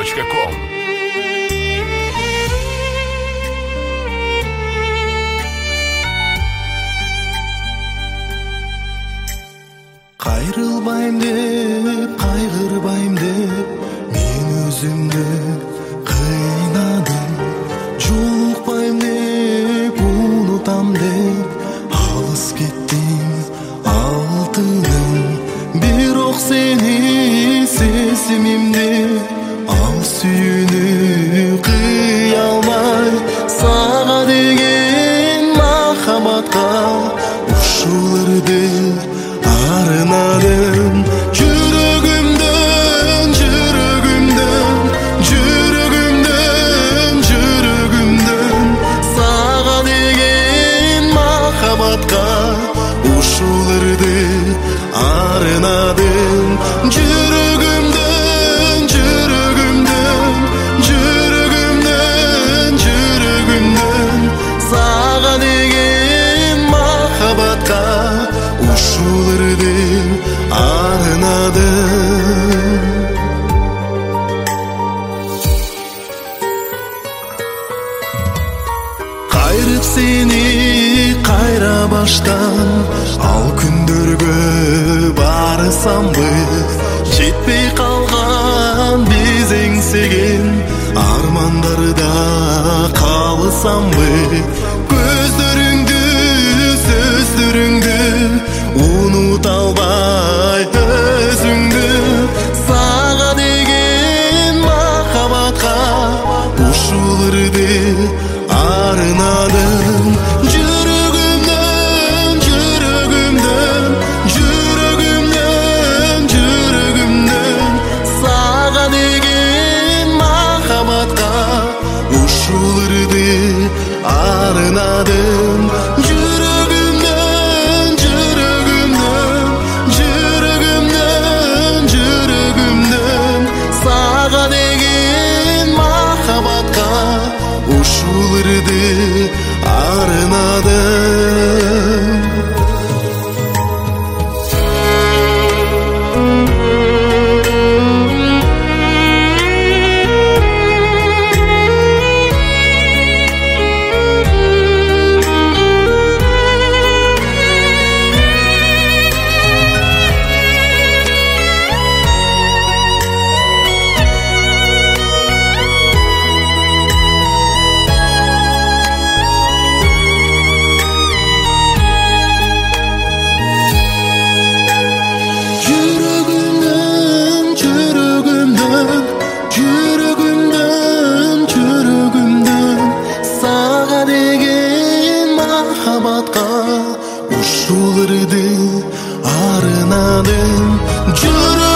gmail.com. Кайрылбайм деп, кайгырбайм деп, мен өзүмдү кыйнадым. Жолукпайм деп, унутам деп, алыс кеттим алтыным. Бирок сени сезимимде, ал сүйүүнү кыя алмай, сага деген махабатка ушуларды арынадым. Жүрөгүмдөн, жүрөгүмдөн, жүрөгүмдөн, жүрөгүмдөн сага деген махабатка ушуларды арынадым. Жүрөгүмдөн, жүрөгүмдөн, жүрөгүмдөн, жүрөгүмдөн сага деген махабатка ушуларды арынадым. Кайрып сени кайра баштан ал күндөргө барсамбы, жетпей калган биз эңсеген армандарда калсамбы. Көздөрүңдү, сөздөрүңдү унута албай өзүңдү, сага деген махабатка ушуларды арынадым. Жүрөгүмдөн, жүрөгүмдөн, жүрөгүмдөн, жүрөгүмдөн сага деген махабатка ушуларды арынадым. Жүрөгүмдөн, жүрөгүмдөн, жүрөгүмдөн, жүрөгүмдөн сага деген махабатка ушуларды арынадым. Жүрөгүмдөн, жүрөгүмдөн сага деген махабатка ушуларды арынадым.